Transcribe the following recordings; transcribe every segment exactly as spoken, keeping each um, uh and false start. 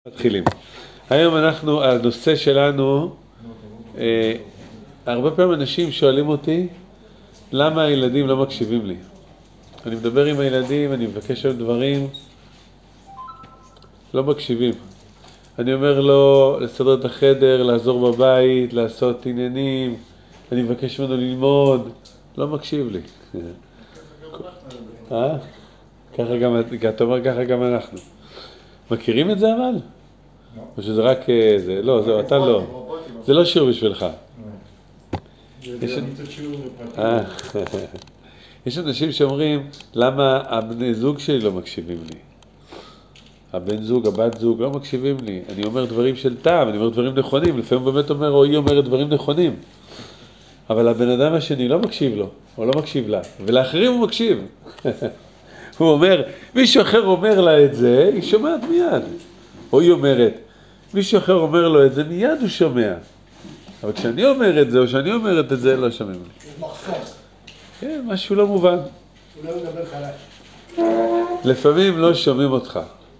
מתחילים. היום אנחנו, הנושא שלנו, אה, הרבה פעמים אנשים שואלים אותי למה הילדים לא מקשיבים לי. אני מדבר עם הילדים, אני מבקש להם דברים, לא מקשיבים. אני אומר לו לסדר את החדר, לעזור בבית, לעשות עניינים, אני מבקש ממנו ללמוד, לא מקשיב לי. אה? ככה גם, אתה אומר ככה גם אנחנו. מכירים את זה אבל? או שזה רק זה, לא, זה, אתה לא. זה לא שיעור בשבילך. יש אנשים שאומרים, למה הבני זוג שלי לא מקשיבים לי? הבן זוג, הבת זוג לא מקשיבים לי. אני אומר דברים של טעם, אני אומר דברים נכונים. לפעמים באמת אומר, או היא אומרת דברים נכונים. אבל הבן אדם השני לא מקשיב לו, או לא מקשיב לה. ולאחרים הוא מקשיב. הוא אומר, מישהו אחר אומר לה את זה, היא שומעת מיד. או היא אומרת, מישהו אחר אומר לו את זה, מיד הוא שומע. אבל כשאני אומר את זה, או שאני אומרת את זה, לא שומעים לי. יש מחסום. כן, משהו לא מובן. הוא לא מדבר חלש. לפעמים לא שומעים אותך.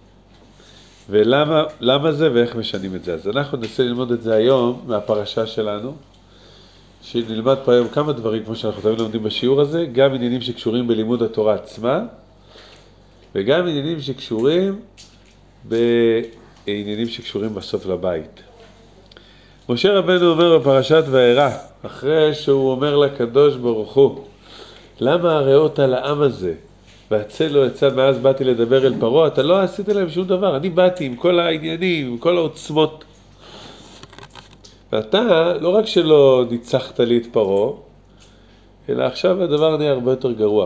ולמה למה זה ואיך משנים את זה? אז אנחנו ננסה ללמוד את זה היום מהפרשה שלנו, שנלמד פה היום כמה דברים, כמו שאנחנו תמיד לומדים בשיעור הזה, גם עניינים שקשורים בלימוד התורה עצמה, וגם עניינים שקשורים בעניינים שקשורים בסוף לבית. משה רבנו אומר בפרשת וארא, אחרי שהוא אומר לקדוש ברוך הוא, למה הראות על העם הזה? והצל לא יצא, מאז באתי לדבר אל פרעה, אתה לא עשית להם שום דבר, אני באתי עם כל העניינים, עם כל העוצמות. ואתה, לא רק שלא ניצחת לי את פרעה, אלא עכשיו הדבר נהיה הרבה יותר גרוע.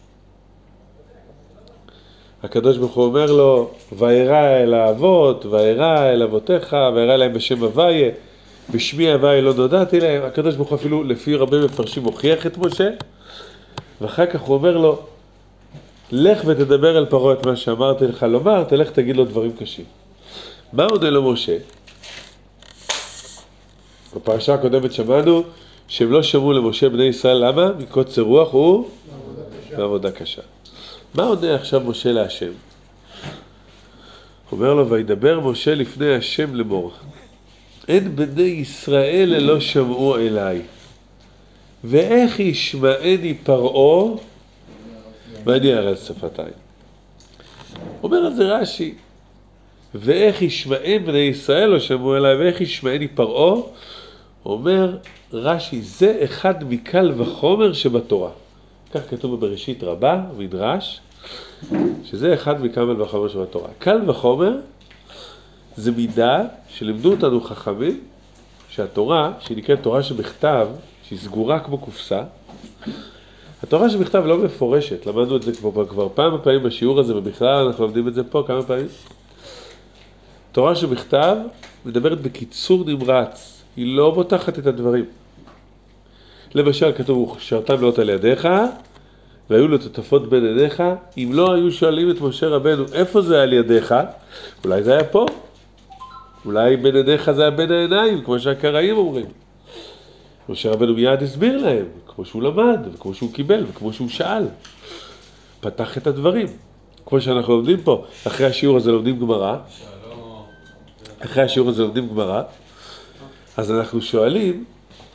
הקדוש ברוך הוא אומר לו, וארא אל האבות, וארא אל אבותיך, וארא להם בשם הוויה, בשמי הוויה לא נודעתי להם. הקדוש ברוך הוא אפילו לפי רבים מפרשים הוכיח את משה, ואחר כך הוא אומר לו, לך ותדבר אל פרעה את מה שאמרתי לך לומר, תלך תגיד לו דברים קשים. מה עונה לו משה? בפרשה הקודמת שמענו שהם לא שמעו למשה בני ישראל, למה? מקוצר רוח הוא בעבודה קשה. מה עונה עכשיו משה להשם? אומר לו, וידבר משה לפני השם לאמור, אין בני ישראל לא שמעו אליי, ואיך ישמעני פרעה ואני ארז שפתיים. אומר על זה רש"י, ואיך ישמען בני ישראל לא שמעו אליי, ואיך ישמעני פרעה, אומר רש"י, זה אחד מקל וחומר שבתורה. כך כתוב בבראשית רבה, מדרש, שזה אחד מקל וחומר שבתורה. קל וחומר זה מידה שלימדו אותנו חכמים, שהתורה, שהיא נקראת תורה שבכתב, שהיא סגורה כמו קופסה, התורה שבכתב לא מפורשת, למדנו את זה כבר, כבר פעם פעמים בשיעור הזה, ובכלל אנחנו לומדים את זה פה כמה פעמים. תורה שבכתב מדברת בקיצור נמרץ, היא לא בוטחת את הדברים. למשל כתוב, שרתם לאות על ידיך, והיו לו תותפות בין עיניך. אם לא היו שואלים את משה רבנו, איפה זה על ידיך? אולי זה היה פה. אולי בין עיניך זה היה בין העיניים, כמו שהקראים אומרים. משה רבנו מיד הסביר להם, כמו שהוא למד, וכמו שהוא קיבל, וכמו שהוא שאל. פתח את הדברים. כמו שאנחנו לומדים פה, אחרי השיעור הזה לומדים גמרא. אחרי השיעור הזה לומדים גמרא. אז אנחנו שואלים,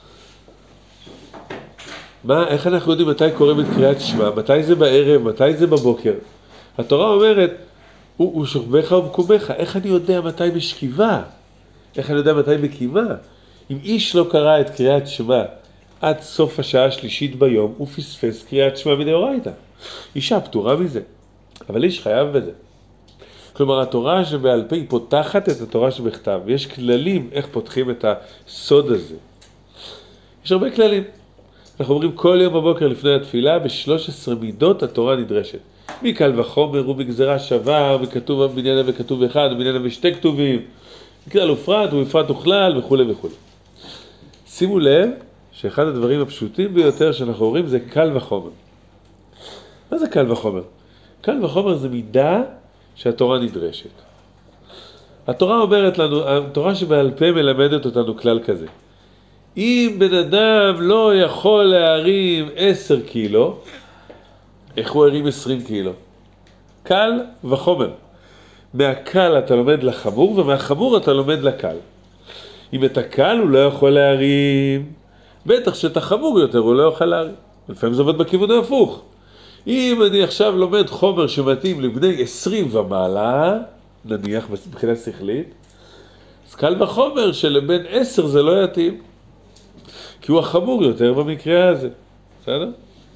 מה, איך אנחנו יודעים מתי קוראים את קריאת שמע, מתי זה בערב, מתי זה בבוקר? התורה אומרת, הוא, הוא שוכבך ובקומך, איך אני יודע מתי בשכיבה? איך אני יודע מתי בקימה? אם איש לא קרא את קריאת שמע עד סוף השעה השלישית ביום, הוא פספס קריאת שמע מדאורייתא. אישה פטורה מזה, אבל איש חייב בזה. כלומר, התורה שבעל פה היא פותחת את התורה שבכתב, ויש כללים איך פותחים את הסוד הזה. יש הרבה כללים. אנחנו אומרים כל יום בבוקר לפני התפילה, ב-שלוש עשרה מידות התורה נדרשת. מקל וחומר ומגזרה שווה, וכתוב בניין וכתוב אחד, ובניין ושתי כתובים, מכלל ופרט ובפרט וכלל וכו' וכו'. שימו לב שאחד הדברים הפשוטים ביותר שאנחנו אומרים זה קל וחומר. מה זה קל וחומר? קל וחומר זה מידה שהתורה נדרשת. התורה אומרת לנו, התורה שבעל פה מלמדת אותנו כלל כזה. אם בן אדם לא יכול להרים עשר קילו, איך הוא הרים עשרים קילו? קל וחומר. מהקל אתה לומד לחמור, ומהחמור אתה לומד לקל. אם את הקל הוא לא יכול להרים, בטח שאת החמור יותר הוא לא יכול להרים. לפעמים זה עובד בכיוון ההפוך. אם אני עכשיו לומד חומר שמתאים לבני עשרים ומעלה, נניח מבחינה שכלית, אז קל וחומר שלבן עשר זה לא יתאים. כי הוא החמור יותר במקרה הזה. בסדר?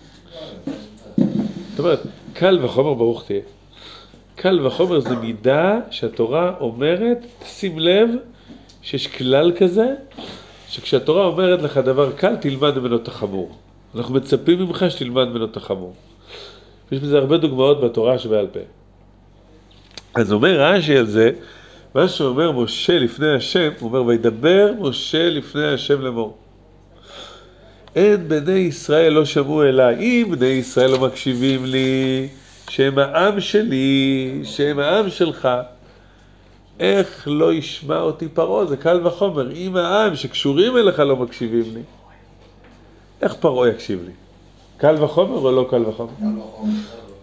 זאת אומרת, קל וחומר ברוך תהיה. קל וחומר זה מידה שהתורה אומרת, תשים לב שיש כלל כזה, שכשהתורה אומרת לך דבר קל, תלמד ממנו את החמור. אנחנו מצפים ממך שתלמד ממנו את החמור. יש בזה הרבה דוגמאות בתורה שבעל פה. אז אומר רש"י על זה, מה שאומר משה לפני השם, הוא אומר, וידבר משה לפני השם לאמור. אין בני ישראל לא שמעו אליי, אם בני ישראל לא מקשיבים לי, שהם העם שלי, שהם העם שלך, איך לא ישמע אותי פרעה? זה קל וחומר. אם העם שקשורים אליך לא מקשיבים לי, איך פרעה יקשיב לי? קל וחומר או לא קל וחומר? קל וחומר.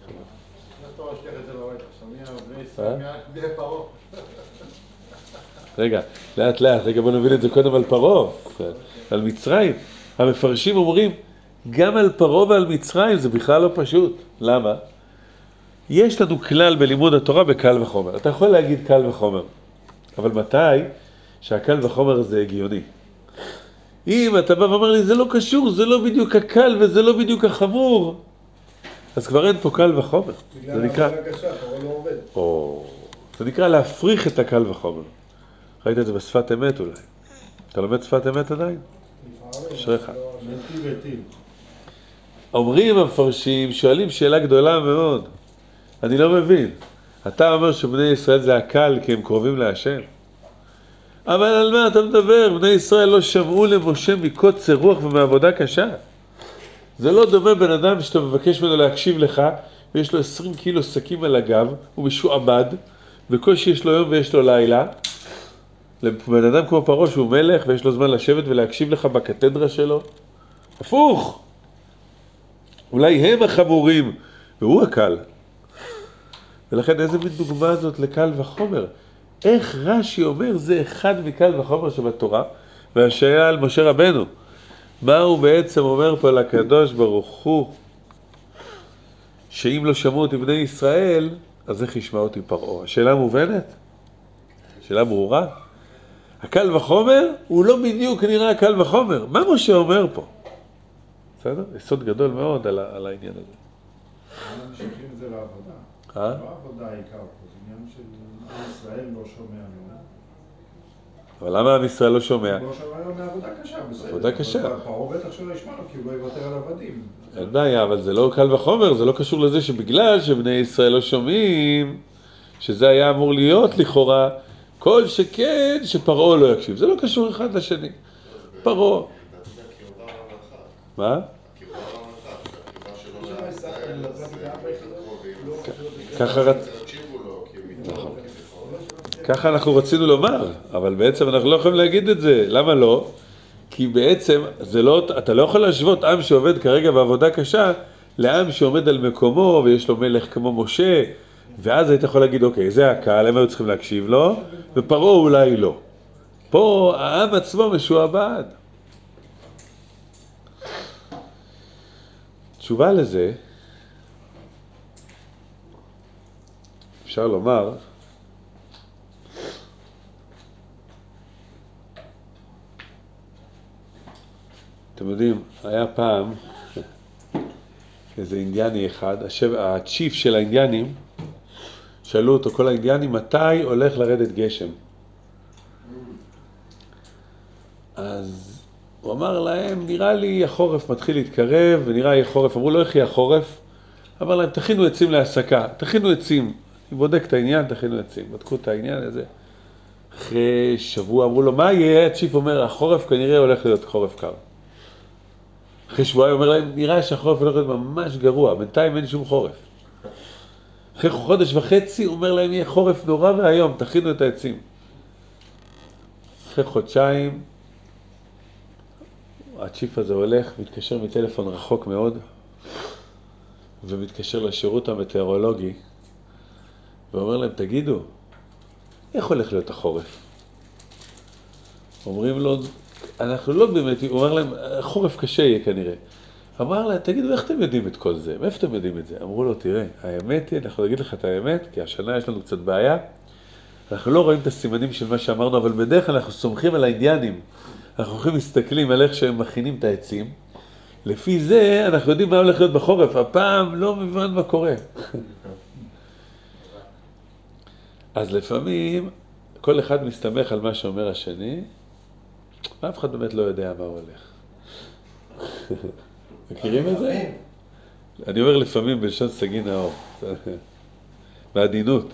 רגע, לאט לאט, רגע בוא נבין את זה קודם על פרעה, על מצרים. המפרשים אומרים, גם על פרעה ועל מצרים זה בכלל לא פשוט. למה? יש לנו כלל בלימוד התורה בקל וחומר. אתה יכול להגיד קל וחומר, אבל מתי שהקל וחומר זה הגיוני? אם אתה בא ואומר לי, זה לא קשור, זה לא בדיוק הקל וזה לא בדיוק החמור, אז כבר אין פה קל וחומר. זה נקרא... או... זה נקרא להפריך את הקל וחומר. ראית את זה בשפת אמת אולי. אתה לומד שפת אמת עדיין? אשריך. אומרים המפרשים, שואלים שאלה גדולה מאוד. אני לא מבין. אתה אומר שבני ישראל זה הקל כי הם קרובים להשם. אבל על מה אתה מדבר? בני ישראל לא שמעו למשה מקוצר רוח ומעבודה קשה. זה לא דומה בן אדם שאתה מבקש ממנו להקשיב לך, ויש לו עשרים קילו שקים על הגב, הוא משועבד, בקושי יש לו יום ויש לו לילה. לבן אדם כמו פרעה שהוא מלך ויש לו זמן לשבת ולהקשיב לך בקתדרה שלו. הפוך! אולי הם החמורים והוא הקל. ולכן איזה מין דוגמה זאת לקל וחומר? איך רש"י אומר זה אחד מקל וחומר שבתורה, והשאלה על משה רבנו. מה הוא בעצם אומר פה לקדוש ברוך הוא? שאם לא שמעו אותי בני ישראל, אז איך ישמע אותי פרעה? השאלה מובנת? השאלה ברורה? הקל וחומר הוא לא בדיוק נראה קל וחומר. מה משה אומר פה? בסדר? יסוד גדול מאוד על, על העניין הזה. אנחנו ממשיכים את זה לעבודה. אה? לא עבודה העיקר פה, זה עניין של עם ישראל לא שומע לו. אבל למה עם ישראל לא שומע? לא שומע לו מעבודה קשה, בסדר. עבודה קשה. פרעה בטח שלא ישמע לו, כי הוא לא יוותר על עבדים. אין בעיה, אבל זה לא קל וחומר, זה לא קשור לזה שבגלל שבני ישראל לא שומעים, שזה היה אמור להיות לכאורה, כל שכן שפרעה לא יקשיב. זה לא קשור אחד לשני. פרעה. מה? ככה רצ... ככה אנחנו רצינו לומר, אבל בעצם אנחנו לא יכולים להגיד את זה. למה לא? כי בעצם זה לא, אתה לא יכול להשוות עם שעובד כרגע בעבודה קשה לעם שעומד על מקומו ויש לו מלך כמו משה, ואז היית יכול להגיד, אוקיי, זה הקהל, הם היו צריכים להקשיב לו, ופרעה אולי לא. פה העם עצמו משועבד. תשובה לזה, אפשר לומר, אתם יודעים, היה פעם איזה אינדיאני אחד, הצ'יף של האינדיאנים, שאלו אותו כל האינדיאנים, מתי הולך לרדת גשם? אז הוא אמר להם, נראה לי החורף מתחיל להתקרב, ונראה לי החורף, אמרו לו, איך יהיה החורף? אמר להם, תכינו עצים להסקה, תכינו עצים. אני בודק את העניין, תכינו עצים. בדקו את העניין הזה. אחרי שבוע אמרו לו, מה יהיה? הצ'יף אומר, החורף כנראה הולך להיות חורף קר. אחרי שבועיים אומר להם, נראה שהחורף הולך להיות ממש גרוע, בינתיים אין שום חורף. אחרי חודש וחצי הוא אומר להם, יהיה חורף נורא והיום, תכינו את העצים. אחרי חודשיים, הצ'יף הזה הולך, מתקשר מטלפון רחוק מאוד, ומתקשר לשירות המטאורולוגי, ואומר להם, תגידו, איך הולך להיות החורף? אומרים לו, אנחנו לא באמת, הוא אומר להם, החורף קשה יהיה כנראה. אמר לה, תגידו, איך אתם יודעים את כל זה? מאיפה אתם יודעים את זה? אמרו לו, תראה, האמת היא, אנחנו נגיד לך את האמת, כי השנה יש לנו קצת בעיה, אנחנו לא רואים את הסימנים של מה שאמרנו, אבל בדרך כלל אנחנו סומכים על האינדיאנים. אנחנו הולכים מסתכלים על איך שהם מכינים את העצים. לפי זה אנחנו יודעים מה הולך להיות בחורף. הפעם לא מבין מה קורה. אז לפעמים כל אחד מסתמך על מה שאומר השני, ואף אחד באמת לא יודע מה הוא הולך. מכירים את זה? אני אומר לפעמים בלשון סגי נאור. בעדינות.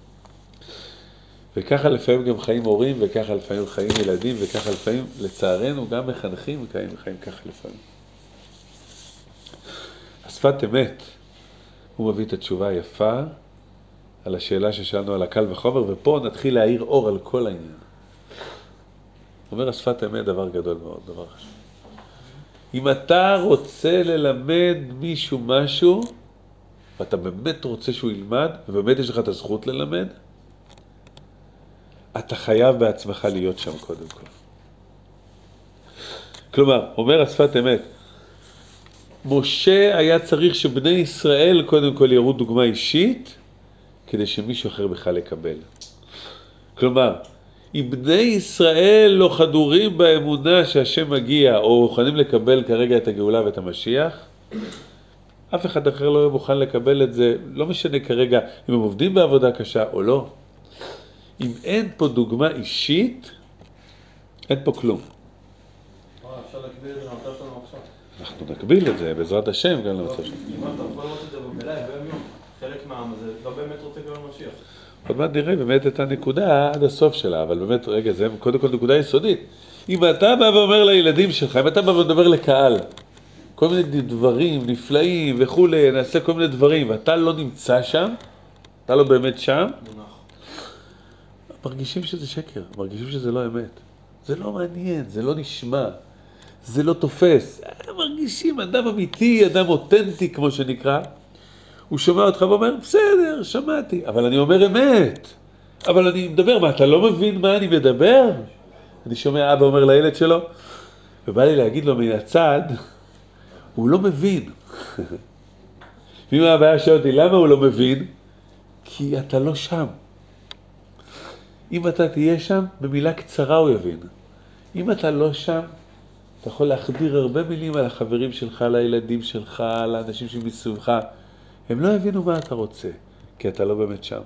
וככה לפעמים גם חיים הורים, וככה לפעמים חיים ילדים, וככה לפעמים, לצערנו, גם מחנכים וחיים חיים ככה לפעמים. השפת אמת, הוא מביא את התשובה היפה על השאלה ששאלנו על הקל וחומר, ופה נתחיל להאיר אור על כל העניין. הוא אומר, השפת אמת דבר גדול מאוד, דבר חשוב. אם אתה רוצה ללמד מישהו משהו, ואתה באמת רוצה שהוא ילמד, ובאמת יש לך את הזכות ללמד, אתה חייב בעצמך להיות שם קודם כל. כלומר, אומר השפת אמת, משה היה צריך שבני ישראל קודם כל יראו דוגמה אישית, כדי שמישהו אחר בכלל יקבל. כלומר, אם בני ישראל לא חדורים באמונה שהשם מגיע, או מוכנים לקבל כרגע את הגאולה ואת המשיח, אף אחד אחר לא יהיה מוכן לקבל את זה, לא משנה כרגע אם הם עובדים בעבודה קשה או לא. אם אין פה דוגמה אישית, אין פה כלום. אפשר להקביל את זה למצב שלנו עכשיו. אנחנו נקביל את זה, בעזרת השם, גם למצב שלנו. אם אתה יכול לראות את זה בבלייב, ביום חלק מהעם הזה לא באמת רוצה גם למשיח. עוד מעט נראה באמת את הנקודה עד הסוף שלה, אבל באמת, רגע, זה קודם כל נקודה יסודית. אם אתה בא ואומר לילדים שלך, אם אתה בא ומדבר לקהל, כל מיני דברים נפלאים וכולי, נעשה כל מיני דברים, ואתה לא נמצא שם, אתה לא באמת שם, מרגישים שזה שקר, מרגישים שזה לא אמת. זה לא מעניין, זה לא נשמע, זה לא תופס. מרגישים אדם אמיתי, אדם אותנטי כמו שנקרא, הוא שומע אותך ואומר, בסדר, שמעתי, אבל אני אומר אמת. אבל אני מדבר, מה, אתה לא מבין מה אני מדבר? אני שומע אבא אומר לילד שלו, ובא לי להגיד לו מן הצד, הוא לא מבין. ואם הבעיה שואל אותי, למה הוא לא מבין? כי אתה לא שם. אם אתה תהיה שם, במילה קצרה הוא יבין. אם אתה לא שם, אתה יכול להחדיר הרבה מילים על החברים שלך, על הילדים שלך, על האנשים שמסביבך. הם לא יבינו מה אתה רוצה, כי אתה לא באמת שם.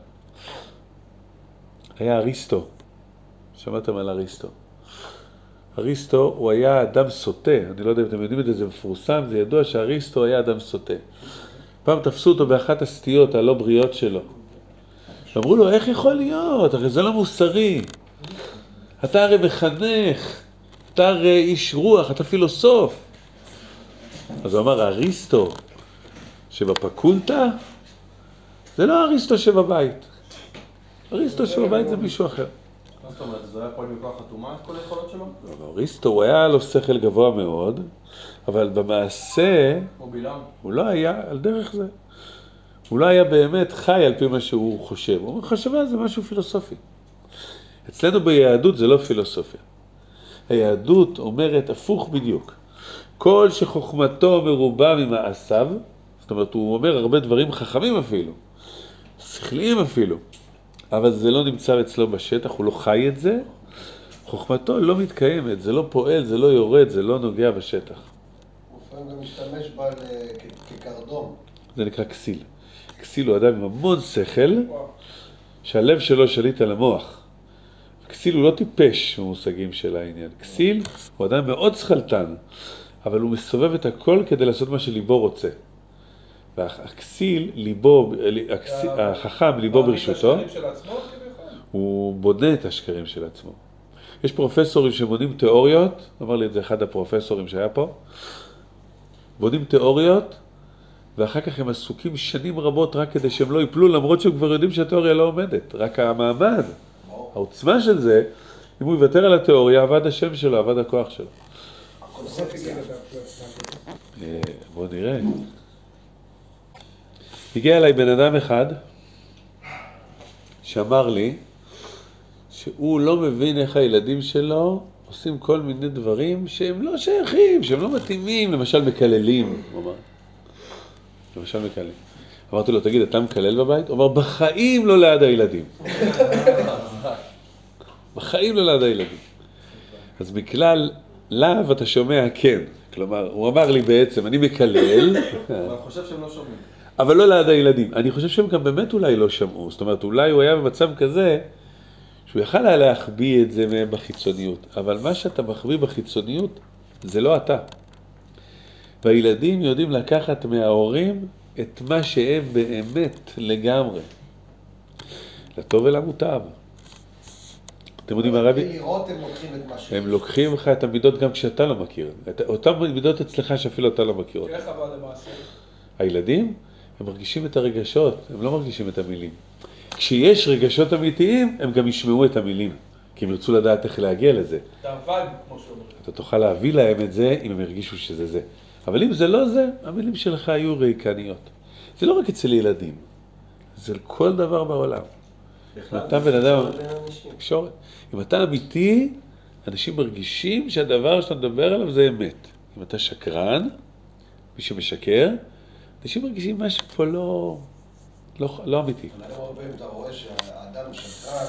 היה אריסטו. שמעתם על אריסטו. אריסטו הוא היה אדם סוטה. אני לא יודע אם אתם יודעים את זה, זה מפורסם, זה ידוע שאריסטו היה אדם סוטה. פעם תפסו אותו באחת הסטיות הלא בריאות שלו. אמרו לו, איך יכול להיות? הרי זה לא מוסרי. אתה הרי מחנך, אתה הרי איש רוח, אתה פילוסוף. אז הוא אמר, אריסטו שבפקולטה, זה לא אריסטו שבבית. אריסטו שבבית זה מישהו אחר. מה זאת אומרת? זה היה פועל מכוח חתומה את כל היכולות שלו? לא, אריסטו, הוא היה לו שכל גבוה מאוד, אבל במעשה, כמו בילם. הוא לא היה על דרך זה. הוא לא היה באמת חי על פי מה שהוא חושב. הוא אומר, חשבה זה משהו פילוסופי. אצלנו ביהדות זה לא פילוסופיה. היהדות אומרת הפוך בדיוק. כל שחוכמתו מרובה ממעשיו, זאת אומרת, הוא אומר הרבה דברים חכמים אפילו, שכליים אפילו, אבל זה לא נמצא אצלו בשטח, הוא לא חי את זה, חוכמתו לא מתקיימת, זה לא פועל, זה לא יורד, זה לא נוגע בשטח. הוא לפעמים גם משתמש בה כקרדום. זה נקרא כסיל. כסיל הוא אדם עם המון שכל, שהלב שלו שליט על המוח. כסיל הוא לא טיפש במושגים של העניין. כסיל הוא אדם מאוד שכלתן, אבל הוא מסובב את הכל כדי לעשות מה שליבו רוצה. והכסיל, ליבו, החכם, ליבו ברשותו, הוא בונה את השקרים של עצמו. יש פרופסורים שבונים תיאוריות, אמר לי את זה אחד הפרופסורים שהיה פה, בונים תיאוריות, ואחר כך הם עסוקים שנים רבות רק כדי שהם לא ייפלו, למרות שהם כבר יודעים שהתיאוריה לא עומדת. רק המעמד, העוצמה של זה, אם הוא יוותר על התיאוריה, עבד השם שלו, עבד הכוח שלו. בואו נראה. הגיע אליי בן אדם אחד שאמר לי שהוא לא מבין איך הילדים שלו עושים כל מיני דברים שהם לא שייכים, שהם לא מתאימים, למשל מקללים, הוא אמר. למשל מקללים. אמרתי לו, תגיד, אתה מקלל בבית? הוא אמר, בחיים לא ליד הילדים. בחיים לא ליד הילדים. אז מכלל לאו אתה שומע כן. כלומר, הוא אמר לי בעצם, אני מקלל. אבל חושב שהם לא שומעים. אבל לא ליד הילדים. אני חושב שהם גם באמת אולי לא שמעו. זאת אומרת, אולי הוא היה במצב כזה, שהוא יכל היה להחביא את זה מהם בחיצוניות. אבל מה שאתה מחביא בחיצוניות, זה לא אתה. והילדים יודעים לקחת מההורים את מה שהם באמת לגמרי. לטוב ולמוטב. אתם יודעים, הרבי? לראות הם לוקחים את מה ש... הם לוקחים לך את המידות גם כשאתה לא מכיר. אותם מידות אצלך שאפילו אתה לא מכיר אותם. איך אבל למעשה? הילדים, הם מרגישים את הרגשות, הם לא מרגישים את המילים. כשיש רגשות אמיתיים, הם גם ישמעו את המילים. כי הם ירצו לדעת איך להגיע לזה. את הווייב, כמו שאומרים. אתה תוכל להביא להם את זה, אם הם ירגישו שזה זה. אבל אם זה לא זה, המילים שלך היו ריקניות. זה לא רק אצל ילדים. זה כל דבר בעולם. אם אתה בן אדם... תקשורת. אם אתה אמיתי, אנשים מרגישים שהדבר שאתה מדבר עליו זה אמת. אם אתה שקרן, מי שמשקר, אנשים מרגישים משהו פה לא, לא, לא אמיתי. לא הרבה אם אתה רואה שהאדם שקרן,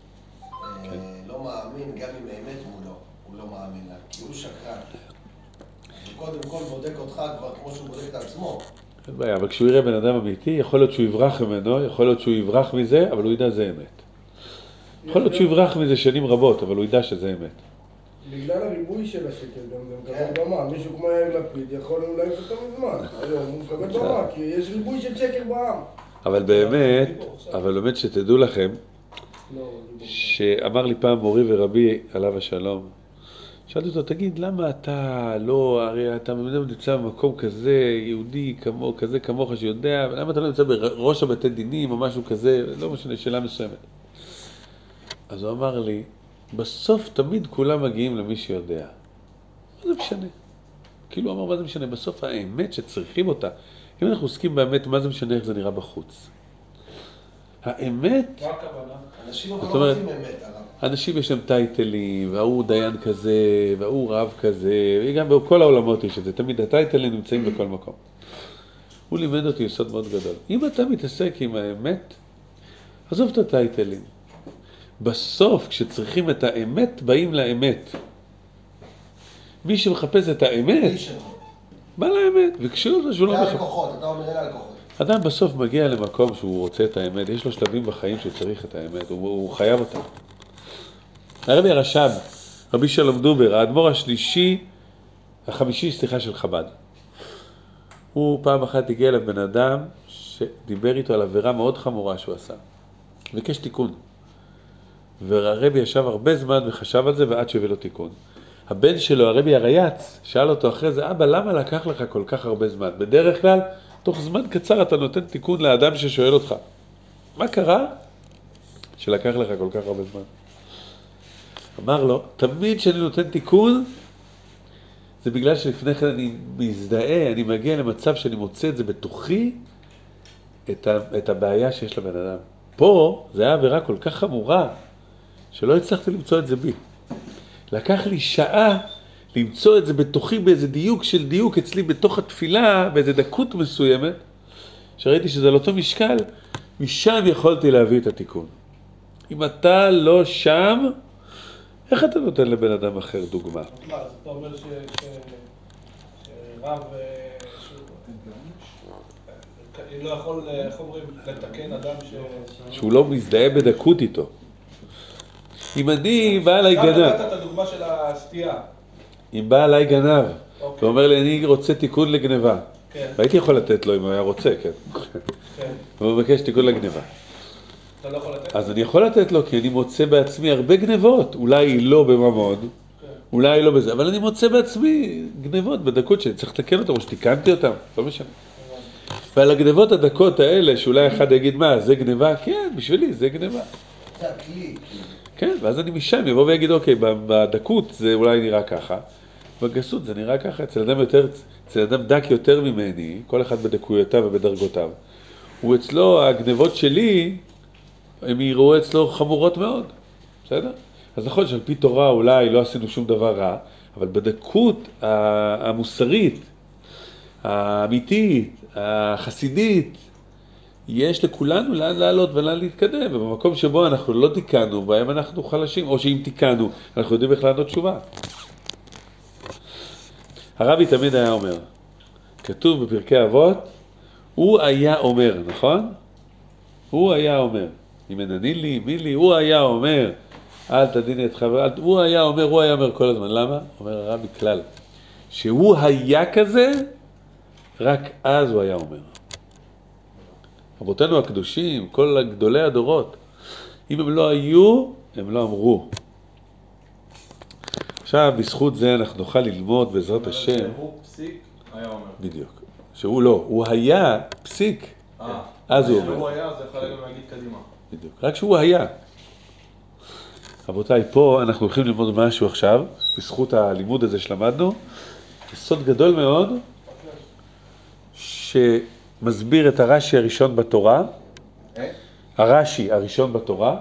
לא מאמין גם אם האמת מולו, הוא לא מאמין לה, כי הוא שקרן. הוא קודם כל בודק אותך כבר כמו שהוא בודק את עצמו. אין בעיה, אבל כשהוא יראה בן אדם אמיתי, יכול להיות שהוא יברח ממנו, יכול להיות שהוא יברח מזה, אבל הוא ידע זה אמת. יכול להיות שהוא יברח מזה שנים רבות, אבל הוא ידע שזה אמת. בגלל הריבוי של השקל גם זה מקבל במה, מישהו כמו יאיר לפיד יכול אולי יותר מזמן, היום הוא מקבל במה, כי יש ריבוי של שקל בעם. אבל באמת, אבל באמת שתדעו לכם, שאמר לי פעם מורי ורבי עליו השלום, שאלתי אותו, תגיד, למה אתה לא, הרי אתה נמצא במקום כזה, יהודי כמו, כזה כמוך שיודע, למה אתה לא נמצא בראש הבתי דינים או משהו כזה, לא משנה, שאלה מסוימת. אז הוא אמר לי, בסוף תמיד כולם מגיעים למי שיודע. מה זה משנה? כאילו הוא אמר, מה זה משנה? בסוף האמת שצריכים אותה. אם אנחנו עוסקים באמת, מה זה משנה איך זה נראה בחוץ? האמת... מה הכוונה? אנשים אבל לא רוצים אמת, הרב. אנשים יש להם טייטלים, והוא דיין כזה, והוא רב כזה, וגם בכל העולמות יש את זה. תמיד הטייטלים נמצאים בכל מקום. הוא לימד אותי יסוד מאוד גדול. אם אתה מתעסק עם האמת, עזוב את הטייטלים. בסוף, כשצריכים את האמת, באים לאמת. מי שמחפש את האמת, בא לאמת, וכשהוא זה שהוא לא זה מחפש. הלקוחות, אתה אומר אלה הלקוחות. אדם בסוף מגיע למקום שהוא רוצה את האמת, יש לו שלבים בחיים שהוא צריך את האמת, הוא, הוא חייב אותה. הרבי הרש"ב, רבי שלום דובר, האדמו"ר השלישי, החמישי, סליחה, של חב"ד. הוא פעם אחת הגיע לבן אדם שדיבר איתו על עבירה מאוד חמורה שהוא עשה. ביקש תיקון. והרבי ישב הרבה זמן וחשב על זה ועד שהביא לו תיקון. הבן שלו, הרבי הרייץ, שאל אותו אחרי זה, אבא, למה לקח לך כל כך הרבה זמן? בדרך כלל, תוך זמן קצר אתה נותן תיקון לאדם ששואל אותך. מה קרה שלקח לך כל כך הרבה זמן? אמר לו, תמיד שאני נותן תיקון, זה בגלל שלפני כן אני מזדהה, אני מגיע למצב שאני מוצא את זה בתוכי, את, ה, את הבעיה שיש לבן אדם. פה זה היה עבירה כל כך חמורה, שלא הצלחתי למצוא את זה בי. לקח לי שעה למצוא את זה בתוכי באיזה דיוק של דיוק אצלי בתוך התפילה, באיזה דקות מסוימת, שראיתי שזה על אותו משקל, משם יכולתי להביא את התיקון. אם אתה לא שם, איך אתה נותן לבן אדם אחר דוגמה? מה, אז אתה אומר שרב, לא יכול, איך אומרים, לתקן אדם ש... שהוא לא מזדהה בדקות איתו. אם אני בא עליי גנב, אתה נתת את הדוגמה של הסטייה. אם בא עליי גנב, ואומר לי, אני רוצה תיקון לגניבה. כן. והייתי יכול לתת לו אם הוא היה רוצה, כן. כן. הוא מבקש תיקון לגניבה. אתה לא יכול לתת? אז אני יכול לתת לו, כי אני מוצא בעצמי הרבה גנבות. אולי לא בממון, אולי לא בזה, אבל אני מוצא בעצמי גנבות בדקות שאני צריך לתקן אותם, או שתיקנתי אותם, לא משנה. ועל הגנבות הדקות האלה, שאולי אחד יגיד, מה, זה גנבה? כן, בשבילי, זה גנבה. זה הכלי. כן, ואז אני משם יבוא ויגיד, אוקיי, בדקות זה אולי נראה ככה, בגסות זה נראה ככה, אצל אדם יותר, אצל אדם דק יותר ממני, כל אחד בדקויותיו ובדרגותיו, הוא אצלו, הגנבות שלי, הם יראו אצלו חמורות מאוד. בסדר? אז נכון שעל פי תורה אולי לא עשינו שום דבר רע, אבל בדקות המוסרית, האמיתית, החסידית, יש לכולנו לאן לעלות ולאן להתקדם, ובמקום שבו אנחנו לא תיקנו, בהם אנחנו חלשים, או שאם תיקנו, אנחנו יודעים איך לענות תשובה. הרבי תמיד היה אומר, כתוב בפרקי אבות, הוא היה אומר, נכון? הוא היה אומר, אם אינני לי, מי לי, הוא היה אומר, אל תדיני את חבר, אל... הוא היה אומר, הוא היה אומר כל הזמן, למה? אומר הרבי כלל, שהוא היה כזה, רק אז הוא היה אומר. רבותינו הקדושים, כל גדולי הדורות, אם הם לא היו, הם לא אמרו. עכשיו, בזכות זה אנחנו נוכל ללמוד בעזרת השם. הוא פסיק, היה אומר. בדיוק. שהוא לא, הוא היה פסיק, אה, אז הוא אומר. שהוא היה, זה יכול גם להגיד קדימה. בדיוק, רק שהוא היה. רבותיי, פה אנחנו הולכים ללמוד משהו עכשיו, בזכות הלימוד הזה שלמדנו, יסוד גדול מאוד, שמסביר את הרש"י הראשון בתורה, הרש"י הראשון בתורה,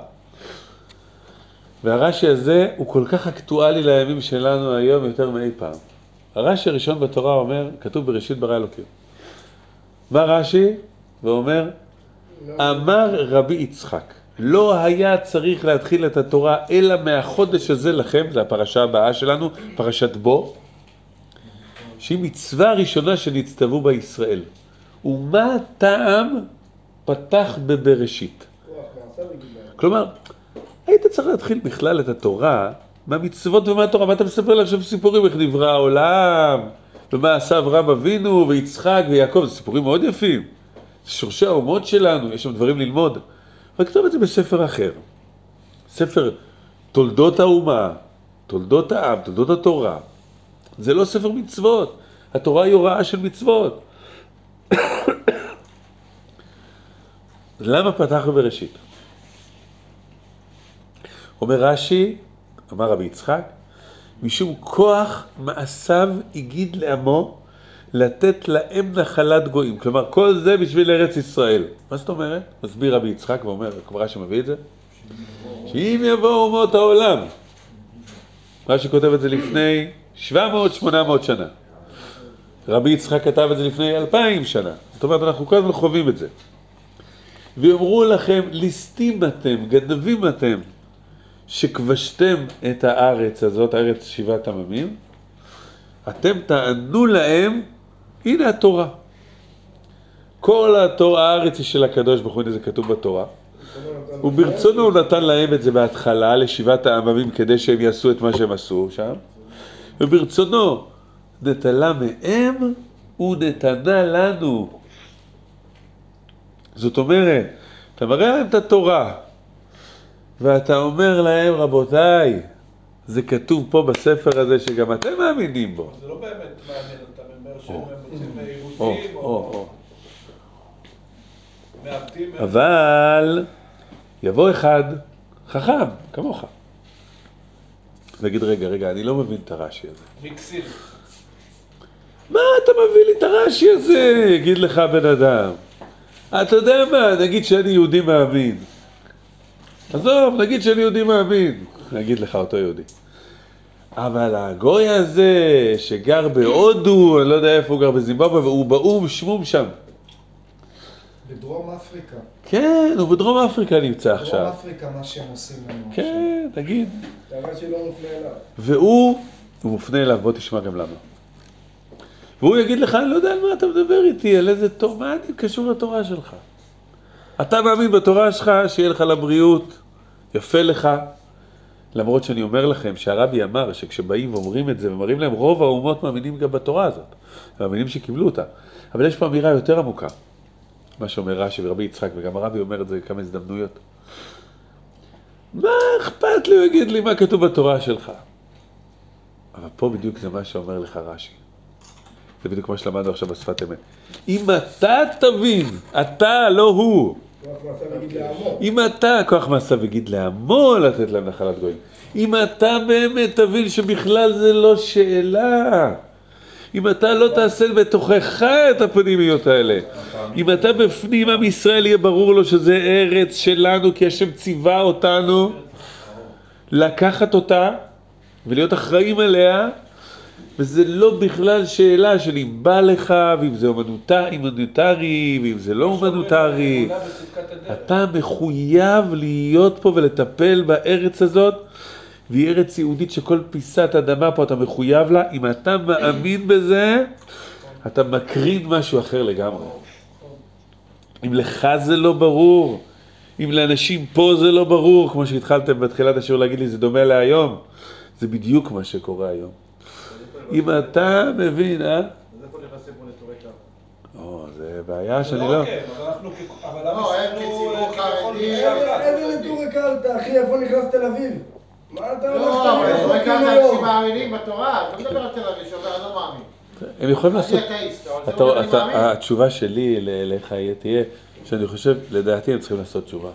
והרש"י הזה הוא כל כך אקטואלי לימים שלנו היום יותר מאי פעם. הרש"י הראשון בתורה אומר, כתוב בראשית ברא אלוקים. מה רש"י? ואומר, אמר רבי יצחק, לא היה צריך להתחיל את התורה אלא מהחודש הזה לכם, זה הפרשה הבאה שלנו, פרשת בו, שהיא מצווה הראשונה שנצטוו בישראל. ומה טעם פתח בבראשית? כלומר, היית צריך להתחיל בכלל את התורה, מהמצוות ומה התורה, מה אתה מספר לה עכשיו סיפורים, איך נברא העולם, ומה עשה אברהם אבינו, ויצחק ויעקב, זה סיפורים מאוד יפים. זה שורשי האומות שלנו, יש שם דברים ללמוד. וכתוב את זה בספר אחר. ספר תולדות האומה, תולדות העם, תולדות התורה. זה לא ספר מצוות. התורה היא הוראה של מצוות. למה פתחנו בראשית? אומר רש"י, אמר רבי יצחק, משום כוח מעשיו הגיד לעמו לתת להם נחלת גויים. כלומר, כל זה בשביל ארץ ישראל. מה זאת אומרת? מסביר רבי יצחק ואומר, כמו רש"י מביא את זה, שאם יבואו אומות העולם, רש"י כותב את זה לפני שבע מאות שמונה מאות שנה. רבי יצחק כתב את זה לפני אלפיים שנה. זאת אומרת, אנחנו כל הזמן חווים את זה. ויאמרו לכם, ליסטים אתם, גנבים אתם, שכבשתם את הארץ הזאת, הארץ שבעת עממים, אתם תענו להם, הנה התורה. כל התורה, הארץ היא של הקדוש ברוך הוא, הנה זה כתוב בתורה. וברצונו הוא נתן להם את זה בהתחלה, לשבעת העממים, כדי שהם יעשו את מה שהם עשו שם. וברצונו נטלה מהם ונתנה לנו. זאת אומרת, אתה מראה להם את התורה, ואתה אומר להם, רבותיי, זה כתוב פה בספר הזה שגם אתם מאמינים בו. זה לא באמת מעניין אותם, הם אומר שהם מוצאים או, עירותים או, או או. מעבדים. אבל יבוא אחד חכם, כמוך. ויגיד, רגע, רגע, אני לא מבין את הרש"י הזה. מיקסים. מה אתה מביא לי את הרש"י הזה? יגיד לך בן אדם. אתה יודע מה, נגיד שאני יהודי מאמין. עזוב, נגיד שאני יהודי מאמין. נגיד לך אותו יהודי. אבל הגוי הזה שגר בהודו, אני לא יודע איפה הוא גר בזימבבווה, והוא באום שמום שם. בדרום אפריקה. כן, הוא בדרום אפריקה נמצא עכשיו. בדרום אפריקה מה שהם עושים לנו. כן, תגיד. דבר שלא מופנה אליו. והוא, הוא מופנה אליו, בוא תשמע גם למה. והוא יגיד לך, אני לא יודע על מה אתה מדבר איתי, על איזה תורה, מה אני קשור לתורה שלך? אתה מאמין בתורה שלך, שיהיה לך לבריאות, יפה לך. למרות שאני אומר לכם שהרבי אמר שכשבאים ואומרים את זה ומראים להם, רוב האומות מאמינים גם בתורה הזאת. הם מאמינים שקיבלו אותה. אבל יש פה אמירה יותר עמוקה. מה שאומר רש"י ורבי יצחק, וגם הרבי אומר את זה כמה הזדמנויות. מה אכפת לי, הוא יגיד לי מה כתוב בתורה שלך? אבל פה בדיוק זה מה שאומר לך רש"י. זה בדיוק מה שלמדנו עכשיו בשפת אמת. אם אתה תבין, אתה לא הוא. כוח מעשה וגיד לעמו. אם אתה, כוח מעשה וגיד לעמו לתת להם נחלת גויים. אם אתה באמת תבין שבכלל זה לא שאלה. אם אתה לא תעשה בתוכך את הפנימיות האלה. אם אתה בפנים, עם ישראל יהיה ברור לו שזה ארץ שלנו, כי השם ציווה אותנו. לקחת אותה ולהיות אחראים עליה, וזה לא בכלל שאלה של אם בא לך, ואם זה הומניטרי, ואם זה לא הומניטרי. אתה מחויב להיות פה ולטפל בארץ הזאת, והיא ארץ יהודית שכל פיסת אדמה פה אתה מחויב לה. אם אתה מאמין בזה, אתה מקרין משהו אחר לגמרי. אם לך זה לא ברור, אם לאנשים פה זה לא ברור, כמו שהתחלתם בתחילת השיעור להגיד לי, זה דומה להיום, זה בדיוק מה שקורה היום. אם אתה מבין, אה? אז איפה נכנסים פה נטורי קרתא? או, זה בעיה שאני לא... לא... אוקיי, אבל אנחנו... אבל לא, הם כציבור חרדי... איזה נטורי קרתא, אחי? איפה נכנס תל אביב? מה אתה הולך? לא, אבל נטורי קרתא אנשים מאמינים בתורה, אתה מדבר על תל אביב, שאומר, אני לא מאמין. הם יכולים לעשות... אני אתאיסט, אבל זה אומר, אני מאמין. התשובה שלי לך תהיה, שאני חושב, לדעתי הם צריכים לעשות תשובה.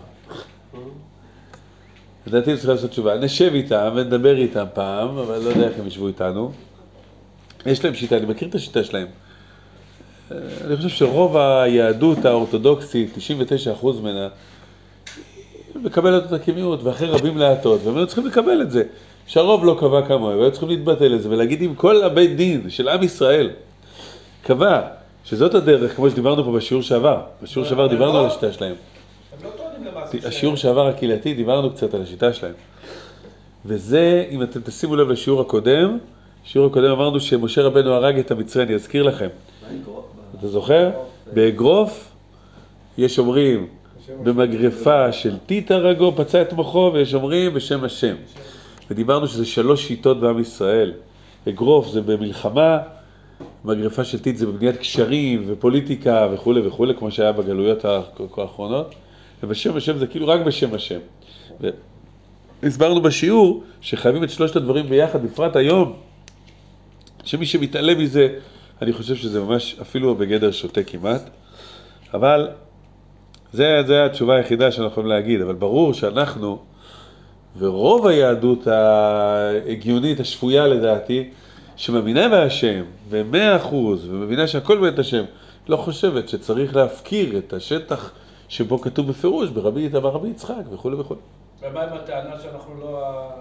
לדעתי הם צריכים לעשות תשובה. נשב איתם ונדבר איתם פעם, אבל לא יודע איך הם ישבו איתנו. יש להם שיטה, אני מכיר את השיטה שלהם. אני חושב שרוב היהדות האורתודוקסית, תשעים ותשעה אחוז ממנה, מקבלת אותה כמיעוט, ואחרי רבים להטות, והם היו צריכים לקבל את זה. שהרוב לא קבע כמוהם, והיו צריכים להתבטל לזה, ולהגיד אם כל הבית דין של עם ישראל קבע שזאת הדרך, כמו שדיברנו פה בשיעור שעבר. בשיעור שעבר דיברנו על השיטה שלהם. הם לא טוענים למעשה שלהם. השיעור שעבר הקהילתי, דיברנו קצת על השיטה שלהם. וזה, אם אתם תשימו לב לשיעור הקודם, בשיעור הקודם אמרנו שמשה רבנו הרג את המצרי, אני אזכיר לכם. אתה זוכר? באגרוף, יש אומרים, במגרפה של טיט הרגו, פצע את מוחו, ויש אומרים בשם השם. ודיברנו שזה שלוש שיטות בעם ישראל. אגרוף זה במלחמה, מגרפה של טיט זה בבניית קשרים ופוליטיקה וכו' וכו', כמו שהיה בגלויות האחרונות. ובשם השם זה כאילו רק בשם השם. והסברנו בשיעור שחייבים את שלושת הדברים ביחד, בפרט היום, שמי שמתעלם מזה, אני חושב שזה ממש אפילו בגדר שוטה כמעט. אבל זה, זה התשובה היחידה שאנחנו יכולים להגיד. אבל ברור שאנחנו, ורוב היהדות ההגיונית, השפויה לדעתי, שמאמינה בהשם, ומאה אחוז, ומבינה שהכל בית השם, לא חושבת שצריך להפקיר את השטח שבו כתוב בפירוש, ברבי איתמר רבי יצחק וכו' וכו'. ומה עם הטענה שאנחנו לא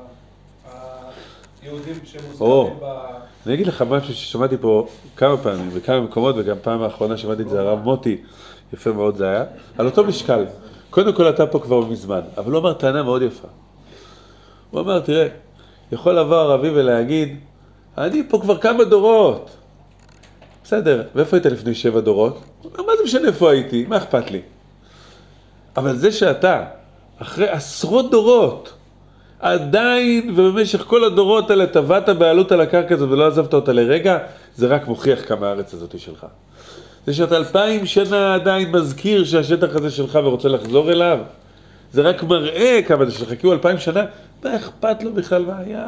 היהודים שמוזכרים ב... אני אגיד לך משהו ששמעתי פה כמה פעמים, בכמה מקומות, וגם פעם האחרונה שמעתי את זה, הרב מוטי, יפה מאוד זה היה, על אותו משקל. קודם כל אתה פה כבר מזמן, אבל הוא אמר טענה מאוד יפה. הוא אמר, תראה, יכול לבוא ערבי ולהגיד, אני פה כבר כמה דורות. בסדר, ואיפה היית לפני שבע דורות? מה זה משנה איפה הייתי? מה אכפת לי? אבל זה שאתה, אחרי עשרות דורות, עדיין ובמשך כל הדורות האלה טבעת בעלות על הקרקע הזאת ולא עזבת אותה לרגע, זה רק מוכיח כמה הארץ הזאת היא שלך. זה שאתה אלפיים שנה עדיין מזכיר שהשטח הזה שלך ורוצה לחזור אליו, זה רק מראה כמה זה שלך, כי הוא אלפיים שנה, מה אכפת לו בכלל מה היה?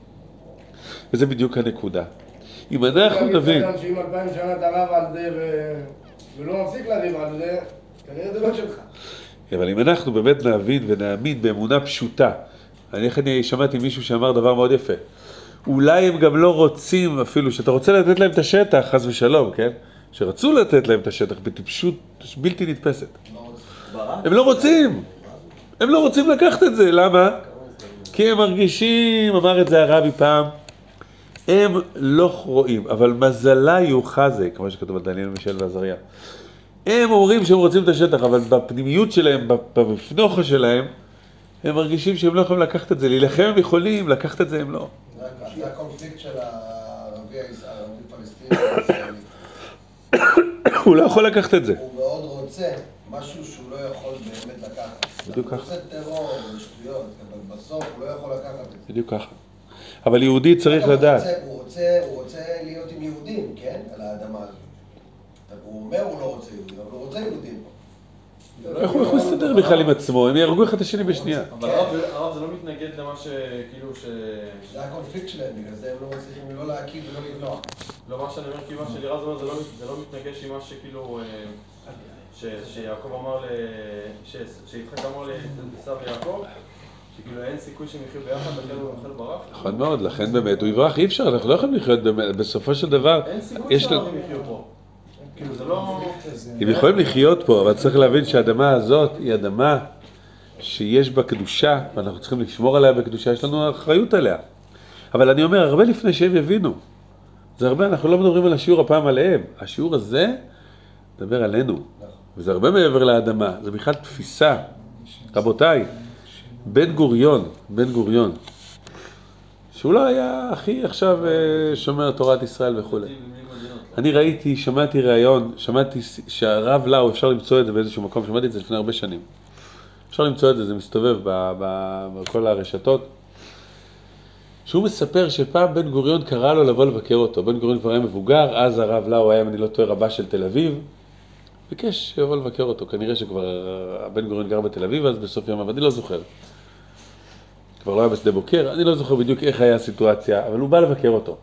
וזה בדיוק הנקודה. אם אנחנו נבין... שאם אלפיים שנה אתה רב על זה ולא מפסיק לריב על זה, כנראה זה לא שלך. אבל אם אנחנו באמת נבין ונאמין באמונה פשוטה, אני אני שמעתי מישהו שאמר דבר מאוד יפה, אולי הם גם לא רוצים אפילו, שאתה רוצה לתת להם את השטח, חס ושלום, כן? שרצו לתת להם את השטח בטיפשות בלתי נתפסת. הם לא רוצים. הם לא רוצים לקחת את זה. למה? כי הם מרגישים, אמר את זה הרבי פעם, הם לא רואים, אבל מזלה יוחזה, כמו שכתוב על דניאל מישל ועזריה. הם אומרים שהם רוצים את השטח, אבל בפנימיות שלהם, בפנוחה שלהם, הם מרגישים שהם לא יכולים לקחת את זה. להילחם הם יכולים, לקחת את זה הם לא. זה הקונפליקט של הערבי הפלסטיני הישראלי. הוא לא יכול לקחת את זה. הוא מאוד רוצה משהו שהוא לא יכול באמת לקחת. בדיוק ככה. הוא רוצה טרור ושטויות, אבל בסוף הוא לא יכול לקחת את זה. בדיוק ככה. אבל יהודי צריך לדעת. הוא רוצה, הוא רוצה להיות עם יהודים, כן? על האדמה הזאת. הוא אומר הוא לא רוצה יהודים, אבל הוא רוצה יהודים פה. איך הוא יכול להסתדר בכלל עם עצמו? הם יהרגו אחד את השני בשנייה. אבל הרב זה לא מתנגד למה שכאילו ש... זה הקונפליקט שלהם, בגלל זה הם לא מצליחים לא להקים ולא לבנוע. לא, מה שאני אומר, כי מה שלירז אומר, זה לא מתנגש עם מה שכאילו... שיעקב אמר ל... שיצחק אמר לעשיו ויעקב, שכאילו אין סיכוי שהם יחיו ביחד, לכן הוא יאכל ברח. נכון מאוד, לכן באמת הוא יברח, אי אפשר, אנחנו לא יכולים לחיות בסופו של דבר. אין סיכוי שהערבים יחיו פה. כאילו זה לא... הם יכולים לחיות פה, אבל צריך להבין שהאדמה הזאת היא אדמה שיש בה קדושה, ואנחנו צריכים לשמור עליה בקדושה, יש לנו אחריות עליה. אבל אני אומר, הרבה לפני שהם יבינו. זה הרבה, אנחנו לא מדברים על השיעור הפעם עליהם. השיעור הזה מדבר עלינו. וזה הרבה מעבר לאדמה. זה בכלל תפיסה. רבותיי, בן גוריון, בן גוריון, שהוא לא היה הכי עכשיו שומר תורת ישראל וכו'. אני ראיתי, שמעתי ראיון, שמעתי שהרב לאו, אפשר למצוא את זה באיזשהו מקום, שמעתי את זה לפני הרבה שנים. אפשר למצוא את זה, זה מסתובב בכל הרשתות. שהוא מספר שפעם בן גוריון קרא לו לבוא לבקר אותו. בן גוריון כבר היה מבוגר, אז הרב לאו היה, אם אני לא טועה, רבה של תל אביב. ביקש שיבוא לבקר אותו. כנראה שכבר בן גוריון גר בתל אביב, אז בסוף יום, אבל אני לא זוכר. כבר לא היה בשדה בוקר, אני לא זוכר בדיוק איך היה הסיטואציה, אבל הוא בא לבקר אותו.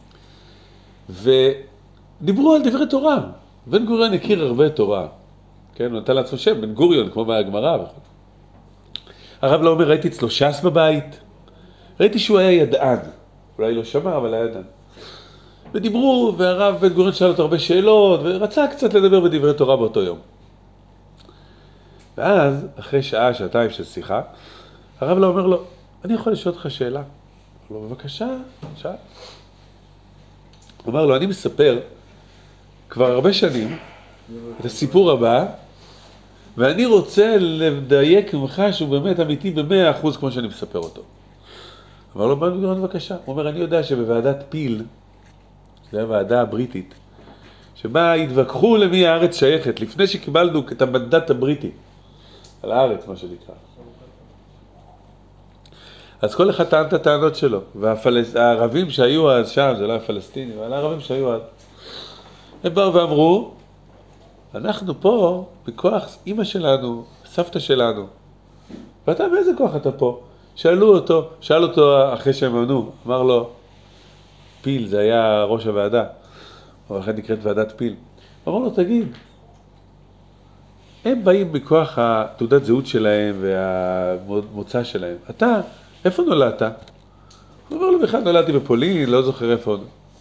ודיברו על דברי תורה. בן גוריון הכיר הרבה תורה. כן, הוא נתן לעצמו שם, בן גוריון, כמו בהגמרא. הרב לא אומר, ראיתי אצלו ש"ס בבית. ראיתי שהוא היה ידען. אולי לא שמע, אבל היה ידען. ודיברו, והרב בן גוריון שאל אותו הרבה שאלות, ורצה קצת לדבר בדברי תורה באותו יום. ואז, אחרי שעה, שעתיים של שיחה, הרב לא אומר לו, אני יכול לשאול אותך שאלה? הוא אומר לו, בבקשה, שאל. הוא אומר לו, אני מספר כבר הרבה שנים את הסיפור הבא, ואני רוצה לדייק ממך שהוא באמת אמיתי במאה אחוז כמו שאני מספר אותו. אמר לו, בן גוריון, בבקשה. הוא אומר, אני יודע שבוועדת פיל, זו הוועדה הבריטית, שבה התווכחו למי הארץ שייכת, לפני שקיבלנו את המנדט הבריטי, על הארץ, מה שנקרא. אז כל אחד טען את הטענות שלו, והערבים שהיו אז שם, זה לא הפלסטינים, אבל הערבים שהיו אז, הם באו ואמרו, אנחנו פה בכוח אמא שלנו, סבתא שלנו, ואתה באיזה כוח אתה פה? שאלו אותו, שאל אותו אחרי שהם ענו, אמר לו, פיל, זה היה ראש הוועדה, או אחת נקראת ועדת פיל. אמר לו, תגיד, הם באים בכוח התעודת זהות שלהם והמוצא שלהם. אתה, איפה נולדת? הוא אומר לו, בכלל נולדתי בפולין, לא זוכר איפה.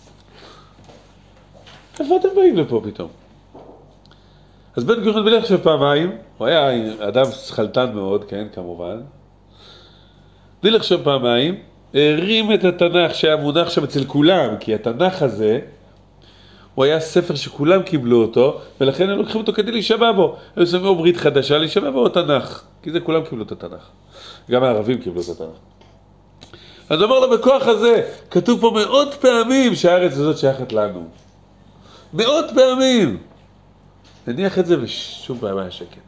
איפה אתם באים לפה פתאום? אז בן גוריון בלי לחשוב פעמיים, הוא היה אדם שכלתן מאוד, כן, כמובן. בלי לחשוב פעמיים, הרים את התנ"ך שהיה מונח שם אצל כולם, כי התנ"ך הזה, הוא היה ספר שכולם קיבלו אותו, ולכן הם לוקחים אותו כדי להישבע בו. הם שמים בו ברית חדשה, להישבע בו תנ"ך, כי זה כולם קיבלו את התנ"ך. גם הערבים קיבלו את התנ"ך. אז אמר לו, בכוח הזה, כתוב פה מאות פעמים שהארץ הזאת שייכת לנו. מאות פעמים. נניח את זה ושום פעם היה שקט.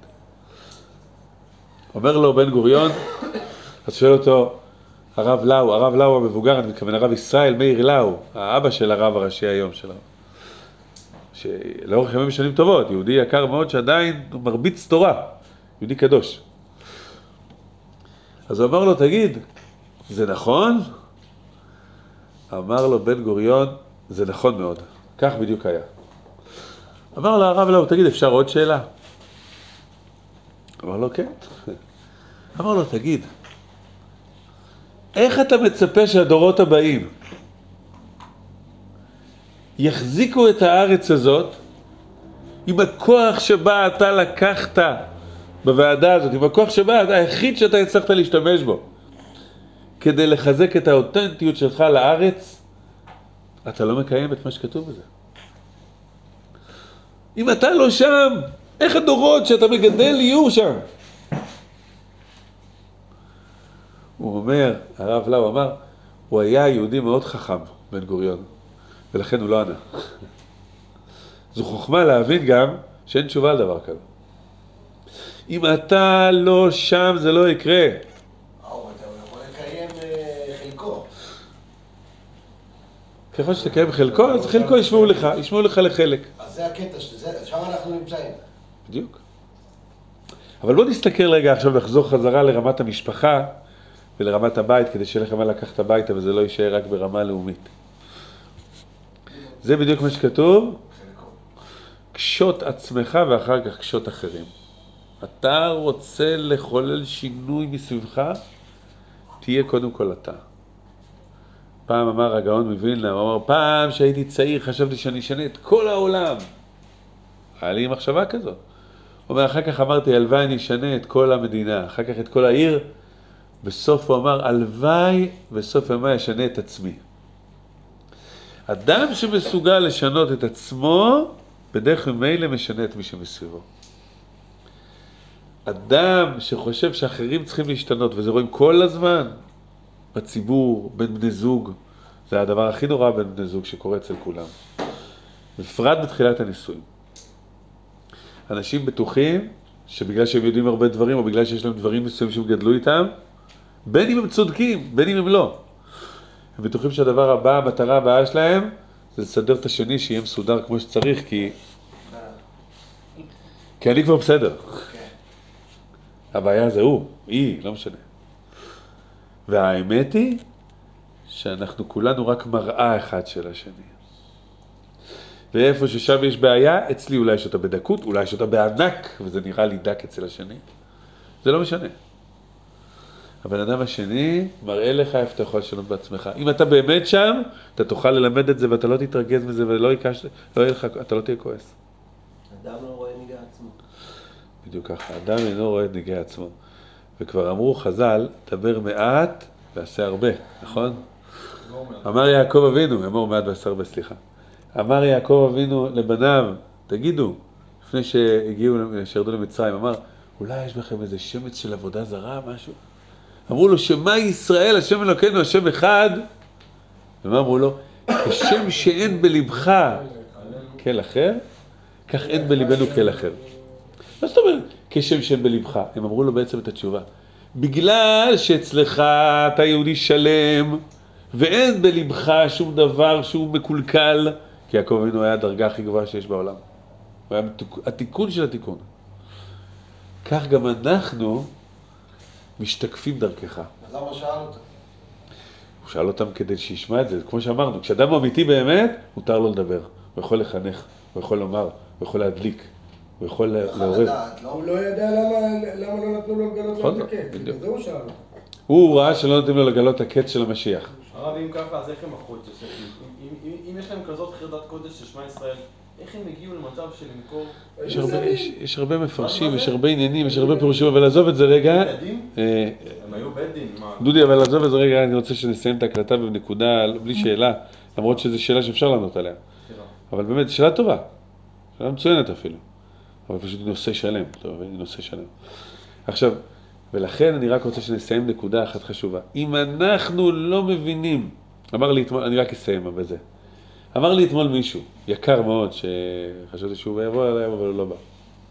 אומר לו בן גוריון, אז שואל אותו, הרב לאו, הרב לאו המבוגר, אני מתכוון, הרב ישראל, מאיר לאו, האבא של הרב הראשי היום שלו. שלאורך ימים שנים טובות, יהודי יקר מאוד שעדיין הוא מרביץ תורה, יהודי קדוש. אז הוא אמר לו, תגיד, זה נכון? אמר לו בן גוריון, זה נכון מאוד, כך בדיוק היה. אמר לו הרב לאו, תגיד, אפשר עוד שאלה? אמר לו, כן. אמר לו, תגיד, איך אתה מצפה שהדורות הבאים יחזיקו את הארץ הזאת עם הכוח שבה אתה לקחת בוועדה הזאת, עם הכוח שבה היחיד שאתה הצלחת להשתמש בו כדי לחזק את האותנטיות שלך לארץ, אתה לא מקיים את מה שכתוב בזה. אם אתה לא שם, איך הדורות שאתה מגדל יהיו שם? הוא אומר, הרב לאו אמר, הוא היה יהודי מאוד חכם, בן גוריון, ולכן הוא לא ענה. זו חוכמה להבין גם שאין תשובה על דבר כזה. אם אתה לא שם, זה לא יקרה. אבל אתה יכול לקיים חלקו. ככל שתקיים חלקו, אז חלקו ישמעו לך, ישמעו לך לחלק. אז זה הקטע, שם אנחנו נמצאים. בדיוק. אבל בוא נסתכל רגע עכשיו, לחזור חזרה לרמת המשפחה, ולרמת הבית, כדי שיהיה לך מה לקחת הביתה, וזה לא יישאר רק ברמה לאומית. זה בדיוק מה שכתוב, קשות עצמך ואחר כך קשות אחרים. אתה רוצה לחולל שינוי מסביבך, תהיה קודם כל אתה. פעם אמר הגאון מווילנה, הוא אמר, פעם שהייתי צעיר חשבתי שאני אשנה את כל העולם. היה לי מחשבה כזאת. אומר, אחר כך אמרתי, הלוואי אני אשנה את כל המדינה, אחר כך את כל העיר, בסוף הוא אמר, הלוואי בסוף ימי אשנה את עצמי. אדם שמסוגל לשנות את עצמו, בדרך ממילא משנה את מי שמסביבו. אדם שחושב שאחרים צריכים להשתנות, וזה רואים כל הזמן, בציבור, בין בני זוג, זה הדבר הכי נורא בין בני זוג שקורה אצל כולם. בפרט בתחילת הנישואים. אנשים בטוחים שבגלל שהם יודעים הרבה דברים, או בגלל שיש להם דברים מסוימים שהם גדלו איתם, בין אם הם צודקים, בין אם הם לא. הם בטוחים שהדבר הבא, המטרה הבאה שלהם, זה לסדר את השני שיהיה מסודר כמו שצריך, כי... כי אני כבר בסדר. הבעיה זה הוא, היא, לא משנה. והאמת היא שאנחנו כולנו רק מראה אחד של השני. ואיפה ששם יש בעיה, אצלי אולי יש אותה בדקות, אולי יש אותה בענק, וזה נראה לי דק אצל השני. זה לא משנה. הבן אדם השני מראה לך איפה אתה יכול לשנות בעצמך. אם אתה באמת שם, אתה תוכל ללמד את זה ואתה לא תתרגז מזה ולא יקש, לא יהיה לך, אתה לא תהיה כועס. אדם לא רואה ניגע עצמו. בדיוק ככה, אדם אינו רואה את ניגע עצמו. וכבר אמרו חז"ל, דבר מעט ועשה הרבה, נכון? אמר יעקב אבינו, אמור מעט ועשה הרבה, סליחה. אמר יעקב אבינו לבניו, תגידו, לפני שהגיעו, שירדו למצרים, אמר, אולי יש בכם איזה שמץ של עבודה זרה, משהו? אמרו לו, שמה ישראל, השם אלוקינו, השם אחד? ומה אמרו לו? כשם שאין בלבך כל אחר, כך אין בלבנו כל אחר. מה זאת אומרת? כשם שאין בלבך. הם אמרו לו בעצם את התשובה. בגלל שאצלך אתה יהודי שלם, ואין בלבך שום דבר שהוא מקולקל, כי יעקב אבינו היה הדרגה הכי גבוהה שיש בעולם. הוא היה התיקון של התיקון. כך גם אנחנו משתקפים דרכך. אז למה שאל אותם? הוא שאל אותם כדי שישמע את זה. כמו שאמרנו, כשאדם אמיתי באמת, מותר לו לדבר. הוא יכול לחנך, הוא יכול לומר, הוא יכול להדליק, הוא יכול לעורר. הוא לא ידע למה לא נתנו לו לגלות לו את הקץ. זה הוא שאל. הוא ראה שלא נותנים לו לגלות את הקץ של המשיח. הרב, אם ככה, אז איך הם מכרו את זה? אם יש להם כזאת חרדת קודש של שמע ישראל, איך הם הגיעו למצב של למכור? יש הרבה, יש, יש הרבה מפרשים, יש הרבה עניינים, יש הרבה פירושים, אבל עזוב את זה רגע. בדין? אה, הם היו בדין, מה? דודי, אבל עזוב את זה רגע, אני רוצה שנסיים את ההקלטה בנקודה, בלי שאלה, למרות שזו שאלה שאפשר לענות עליה. אבל באמת, שאלה טובה, שאלה מצוינת אפילו. אבל פשוט נושא שלם, טוב, נושא שלם. עכשיו, ולכן אני רק רוצה שנסיים נקודה אחת חשובה. אם אנחנו לא מבינים, אמר לי אתמול, אני רק אסיים בזה. אמר לי אתמול מישהו, יקר מאוד, שחשבתי שהוא יבוא אליי, אבל הוא לא בא.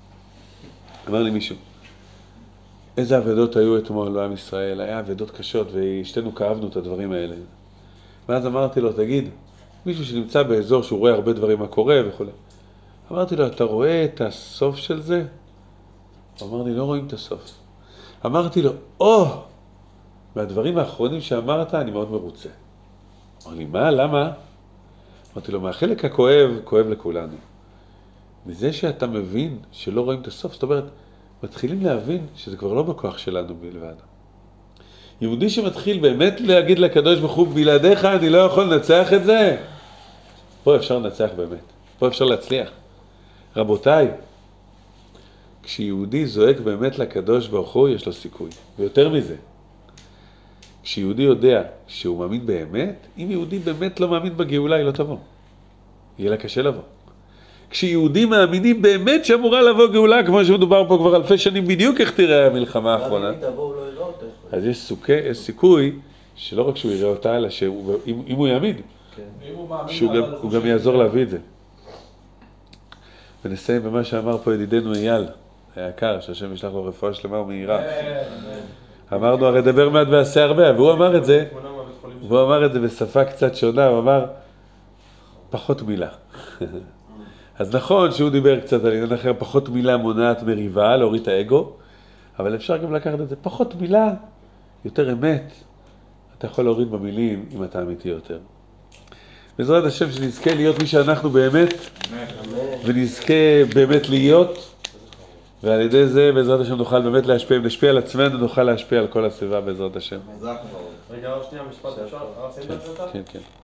אמר לי מישהו, איזה עבדות היו אתמול בעם ישראל, היה עבדות קשות, ושתינו כאבנו את הדברים האלה. ואז אמרתי לו, תגיד, מישהו שנמצא באזור שהוא רואה הרבה דברים מה קורה וכו'. אמרתי לו, אתה רואה את הסוף של זה? הוא אמר לי, לא רואים את הסוף. אמרתי לו, או, מהדברים האחרונים שאמרת, אני מאוד מרוצה. אמר לי, מה, למה? אמרתי לו, מהחלק הכואב, כואב לכולנו. מזה שאתה מבין שלא רואים את הסוף, זאת אומרת, מתחילים להבין שזה כבר לא בכוח שלנו בלבד. יהודי שמתחיל באמת להגיד לקדוש ברוך הוא, בלעדיך אני לא יכול לנצח את זה. פה אפשר לנצח באמת, פה אפשר להצליח. רבותיי, כשיהודי זועק באמת לקדוש ברוך הוא, יש לו סיכוי. ויותר מזה, כשיהודי יודע שהוא מאמין באמת, אם יהודי באמת לא מאמין בגאולה, היא לא תבוא. יהיה לה קשה לבוא. כשיהודים מאמינים באמת שאמורה לבוא גאולה, כמו שמדובר פה כבר אלפי שנים, בדיוק איך תראה המלחמה האחרונה. אז יש, סוכי, יש סיכוי שלא רק שהוא יראה אותה, אלא שאם הוא יאמין, שהוא גם, הוא גם יעזור להביא את זה. ונסיים במה שאמר פה ידידנו אייל, היקר, שהשם ישלח לו רפואה שלמה ומהירה. אמרנו, הרי דבר מעט ועשה הרבה, והוא אמר את זה, והוא אמר את זה בשפה קצת שונה, הוא אמר, פחות מילה. אז נכון שהוא דיבר קצת על עניין אחר, פחות מילה מונעת מריבה, להוריד את האגו, אבל אפשר גם לקחת את זה, פחות מילה, יותר אמת. אתה יכול להוריד במילים אם אתה אמיתי יותר. בעזרת השם שנזכה להיות מי שאנחנו באמת, ונזכה באמת להיות, ועל ידי זה בעזרת השם נוכל באמת להשפיע, אם נשפיע על עצמנו נוכל להשפיע על כל הסביבה בעזרת השם. רגע, עוד שנייה משפט, אפשר? הרב סיים את זה? כן, כן.